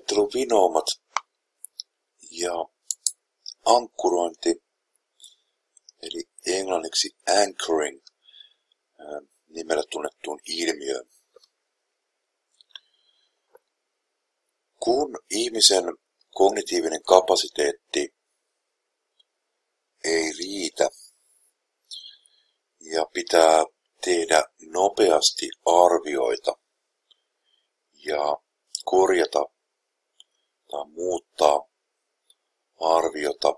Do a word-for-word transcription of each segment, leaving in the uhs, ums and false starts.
Suunnitteluvinoumat ja ankkurointi, eli englanniksi anchoring, nimellä tunnettuun ilmiöön. Kun ihmisen kognitiivinen kapasiteetti ei riitä ja pitää tehdä nopeasti arvioita ja korjata tai muuttaa arviota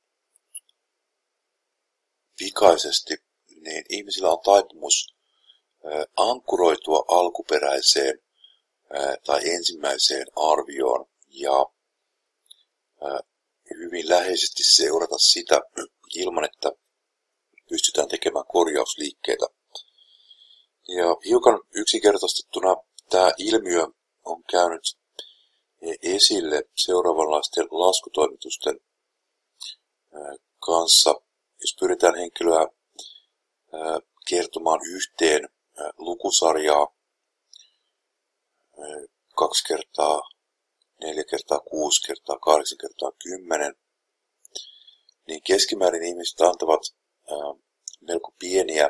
pikaisesti, niin ihmisillä on taipumus ankkuroitua alkuperäiseen tai ensimmäiseen arvioon ja hyvin läheisesti seurata sitä ilman, että pystytään tekemään korjausliikkeitä. Ja hiukan yksinkertaistettuna tämä ilmiö on käynyt esille seuraavanlaisten laskutoimitusten kanssa. Jos pyritään henkilöä kertomaan yhteen lukusarjaa kaksi kertaa, neljä kertaa, kuusi kertaa, kahdeksan kertaa, kymmenen, niin keskimäärin ihmiset antavat melko pieniä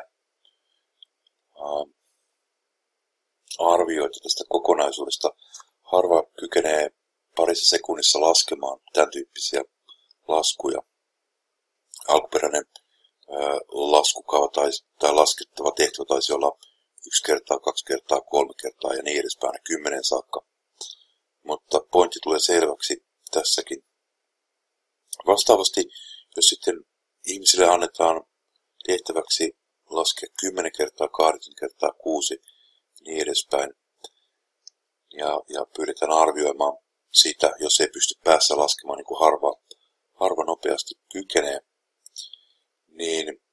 arvioita tästä kokonaisuudesta. Harva kykenee parissa sekunnissa laskemaan tämän tyyppisiä laskuja. Alkuperäinen ää, laskukaava tai, tai laskettava tehtävä taisi olla yksi kertaa, kaksi kertaa, kolme kertaa ja niin edespäin, kymmenen saakka. Mutta pointti tulee selväksi tässäkin. Vastaavasti, jos sitten ihmisille annetaan tehtäväksi laskea kymmenen kertaa, kahdeksan kertaa, kuusi ja niin edespäin, ja, ja pyydetään arvioimaan sitä, jos ei pysty päässä laskemaan, niin kuin harva, harva nopeasti kykenee, niin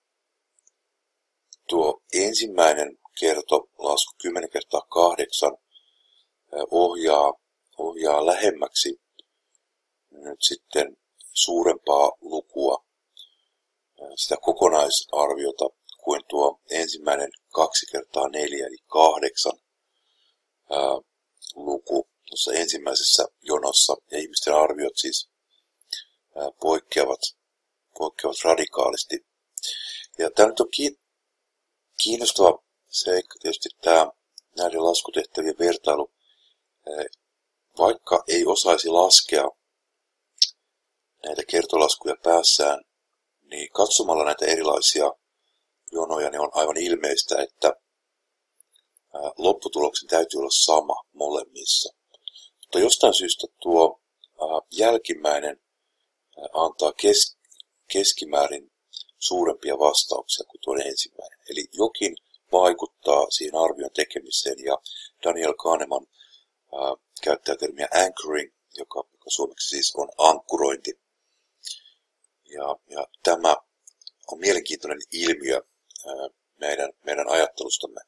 tuo ensimmäinen kertolasku kymmenen kertaa kahdeksan ohjaa, ohjaa lähemmäksi nyt sitten suurempaa lukua, sitä kokonaisarviota, kuin tuo ensimmäinen kaksi kertaa neljä eli kahdeksan ää, luku tuossa ensimmäisessä jonossa, ja ihmisten arviot siis ää, poikkeavat, poikkeavat radikaalisti. Ja tämä nyt on kiinnostava seikka tietysti tämä näiden laskutehtävien vertailu. Ää, vaikka ei osaisi laskea näitä kertolaskuja päässään, niin katsomalla näitä erilaisia jonoja niin on aivan ilmeistä, että lopputuloksen täytyy olla sama molemmissa. Mutta jostain syystä tuo jälkimmäinen antaa kes- keskimäärin suurempia vastauksia kuin tuo ensimmäinen. Eli jokin vaikuttaa siihen arvion tekemiseen, ja Daniel Kahneman ää, käyttää termiä anchoring, joka, joka suomeksi siis on ankkurointi. Ja, ja tämä on mielenkiintoinen ilmiö ää, meidän, meidän ajattelustamme.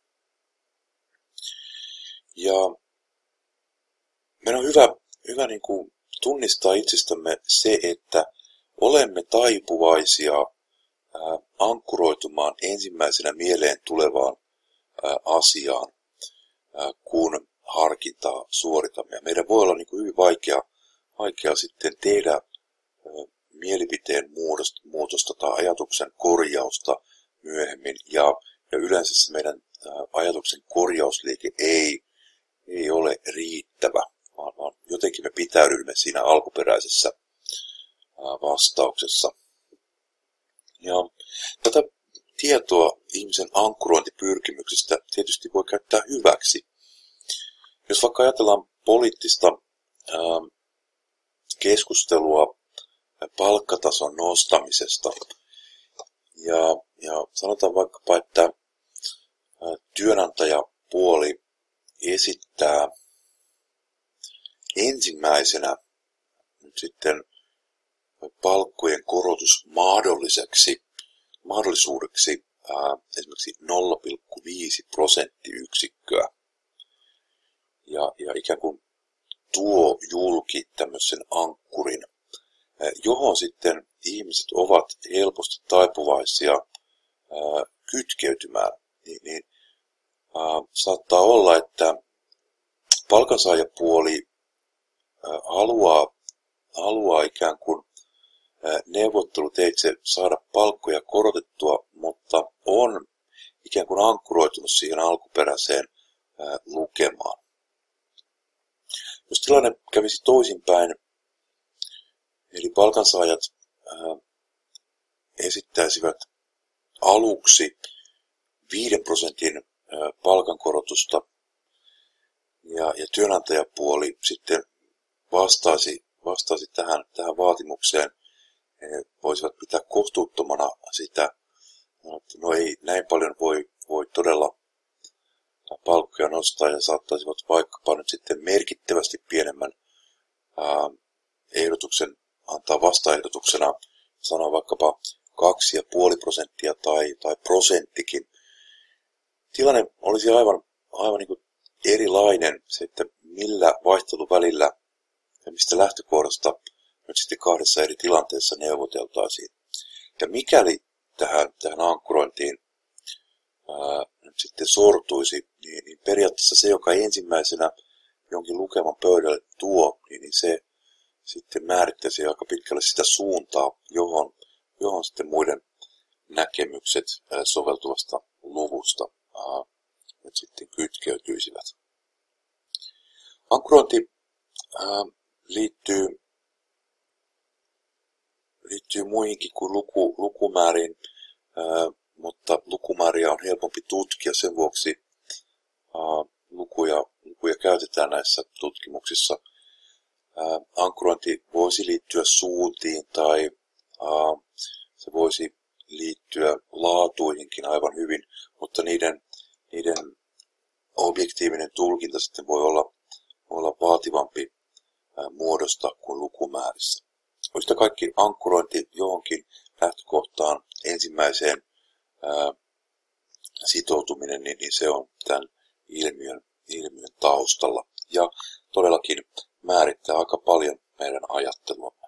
Ja meidän on hyvä, hyvä niin kuin tunnistaa itsestämme se, että olemme taipuvaisia ää, ankkuroitumaan ensimmäisenä mieleen tulevaan ää, asiaan, ää, kun harkintaa suoritamme. Ja meidän voi olla niin kuin hyvin vaikea, vaikea sitten tehdä ää, mielipiteen muutosta tai ajatuksen korjausta myöhemmin. Ja, ja yleensä se meidän ää, ajatuksen korjausliike ei, ei ole riittävä, vaan, vaan jotenkin me pitäydymme siinä alkuperäisessä ää, vastauksessa. Ja tätä tietoa ihmisen ankkurointipyrkimyksistä tietysti voi käyttää hyväksi. Jos vaikka ajatellaan poliittista ää, keskustelua palkkatason nostamisesta, ja, ja sanotaan vaikkapa, että ää, työnantajapuoli esittää ensimmäisenä nyt sitten palkkojen korotus mahdolliseksi, mahdollisuudeksi ää, esimerkiksi nolla pilkku viisi prosenttiyksikköä. Ja, ja ikään kuin tuo julki tämmöisen ankkurin, ää, johon sitten ihmiset ovat helposti taipuvaisia ää, kytkeytymään. Niin, niin, ää, saattaa olla, että palkansaajapuoli haluaa, haluaa ikään kuin neuvotteluteitse saada palkkoja korotettua, mutta on ikään kuin ankkuroitunut siihen alkuperäiseen lukemaan. Jos tilanne kävisi toisinpäin, eli palkansaajat esittäisivät aluksi viiden prosentin palkankorotusta ja, ja työnantajapuoli sitten vastaisi, vastaisi tähän, tähän vaatimukseen. He voisivat pitää kohtuuttomana sitä, että no ei näin paljon voi, voi todella palkkoja nostaa ja saattaisivat vaikkapa nyt sitten merkittävästi pienemmän ää, ehdotuksen antaa vastaehdotuksena, sanoa vaikkapa kaksi ja puoli prosenttia tai, tai prosenttikin. Tilanne olisi aivan, aivan niin kuin erilainen se, että millä vaihteluvälillä ja mistä lähtökohdasta nyt sitten kahdessa eri tilanteessa neuvoteltaisiin. Ja mikäli tähän, tähän ankkurointiin ää, nyt sitten sortuisi, niin, niin periaatteessa se, joka ensimmäisenä jonkin lukeman pöydälle tuo, niin, niin se sitten määrittäisi aika pitkälle sitä suuntaa, johon, johon sitten muiden näkemykset ää, soveltuvasta luvusta ää, nyt sitten kytkeytyisivät. Ankkurointi ää, liittyy liittyy muihinkin kuin luku, lukumääriin, ää, mutta lukumääriä on helpompi tutkia, sen vuoksi ää, lukuja, lukuja käytetään näissä tutkimuksissa. Ää, ankkurointi voisi liittyä suuntiin tai ää, se voisi liittyä laatuihinkin aivan hyvin, mutta niiden, niiden objektiivinen tulkinta sitten voi olla, voi olla vaativampi ää, muodosta kuin lukumäärissä. Yhtä kaikki ankkurointi johonkin lähtökohtaan ensimmäiseen ää, sitoutuminen, niin, niin se on tämän ilmiön, ilmiön taustalla. Ja todellakin määrittää aika paljon meidän ajattelua.